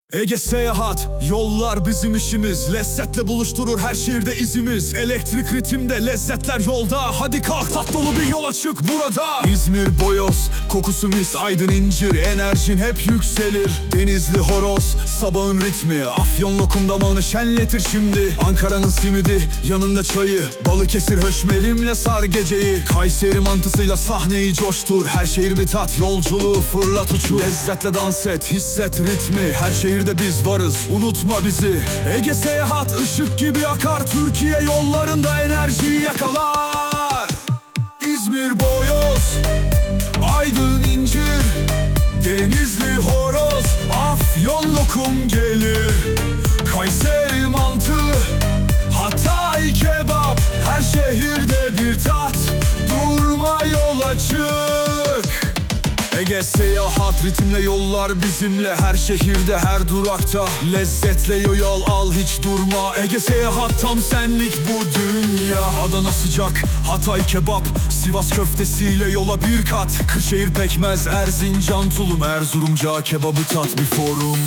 Ege Seyahat, yollar bizim işimiz. Lezzetle buluşturur her şehirde izimiz. Elektrik ritimde, lezzetler yolda. Hadi kalk, tat dolu bir yola çık burada. İzmir boyoz, kokusu mis. Aydın incir, enerjin hep yükselir. Denizli horoz, sabahın ritmi. Afyon lokum damağını şenletir şimdi. Ankara'nın simidi, yanında çayı. Balıkesir höşmerimle sar geceyi. Kayseri mantısıyla sahneyi coştur. Her şehir bir tat, yolculuğu fırlat uçur. Lezzetle dans et, hisset ritmi. Her şehirde biz varız, unutma bizi. Ege Seyahat ışık gibi akar. Türkiye yollarında enerjiyi yakalar. İzmir boyoz, Aydın incir, Denizli horoz, Afyon lokum gelir. Kayseri mantı, Hatay kebap. Her şehirde bir tat, durma yola çık. Ege Seyahat, ritimle yollar bizimle. Her şehirde, her durakta lezzetle yol al, hiç durma. Ege Seyahat, tam senlik bu dünya. Adana sıcak, Hatay kebap, Sivas köftesiyle yola bir kat. Kırşehir pekmez, Erzincan tulum, Erzurumca kebabı tat bir forum.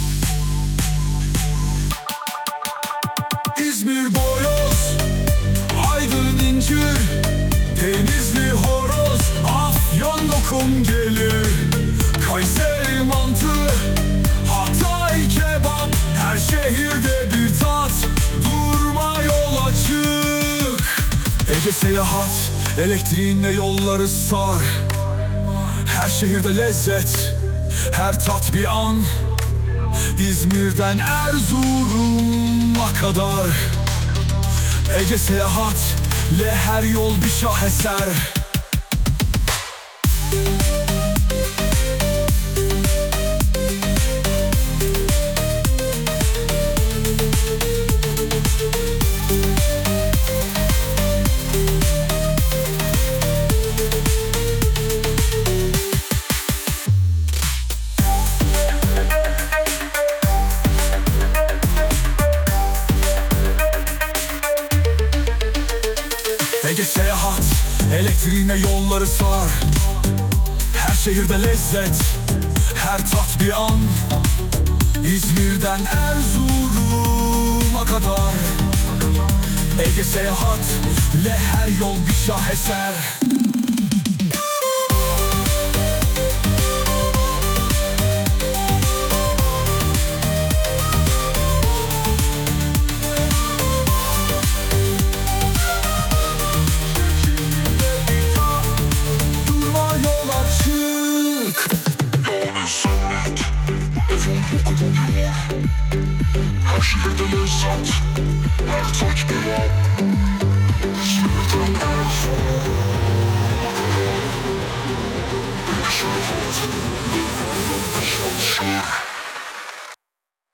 İzmir boyoz, Aydın incir, Denizli horoz, Afyon lokum gelir. Kayseri mantı, Hatay kebap. Her şehirde bir tat, durma yola çık. Ege Seyahat, elektriğinle yolları sar. Her şehirde lezzet, her tat bir an. İzmir'den Erzurum'a kadar. Ege Seyahat ile her yol bir şaheser. Ege Seyahat, elektriğine yolları sar. Her şehirde lezzet, her tat bir an. İzmir'den Erzurum'a kadar. Ege Seyahat ile her yol bir şaheser. Her şehirde lezzet, her tat bir an. İzmir'den Erzurum'a kadar. Ege Seyahat,